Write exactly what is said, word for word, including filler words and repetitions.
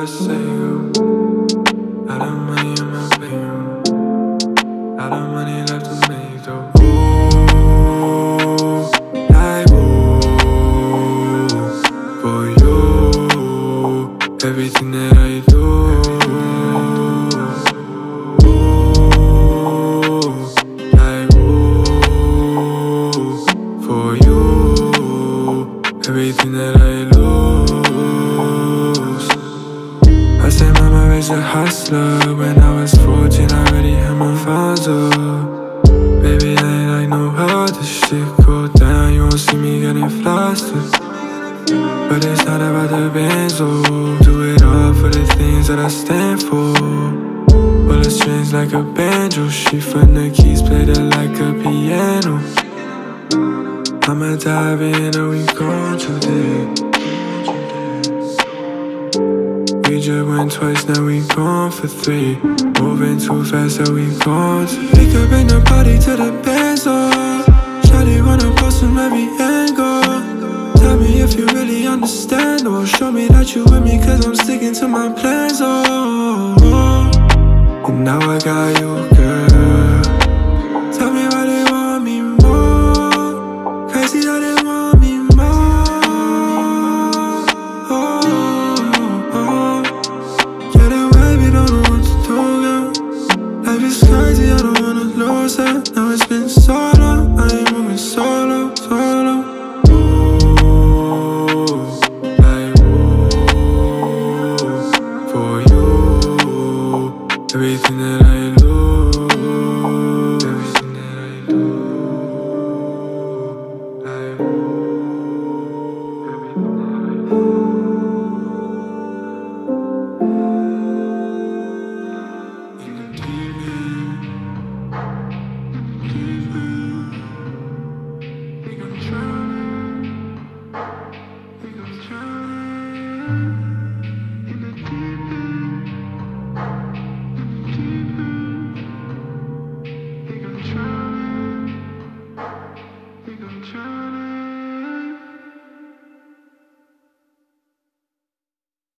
I say you. Lot of money in my bedroom, lot of money left to make though. Ooh, like ooh, for you, everything that I do. Ooh, like ooh, for you, everything that I lose. I say mama raised a hustler. When I was fourteen, I already had my father. Baby, I ain't like no other shit. Go down, you won't see me getting flustered. But it's not about the benzo. Do it all for the things that I stand for. Pull the strings like a banjo. She from the keys, played it like a piano. I'ma dive in and we gon' do this. We just went twice, now we gone for three. Moving too fast, so we gone to we could bring the party to the benzo. Shawty wanna post from every angle. Tell me if you really understand, or show me that you with me, cause I'm sticking to my plans, oh, oh. And now I got you, girl. Tell me why they want me more. Crazy that they want me more, oh, oh. Yeah, the way we don't know what to do, girl. Life is crazy, I don't wanna lose it. Now it's been so long, I ain't moving solo, solo. Everything that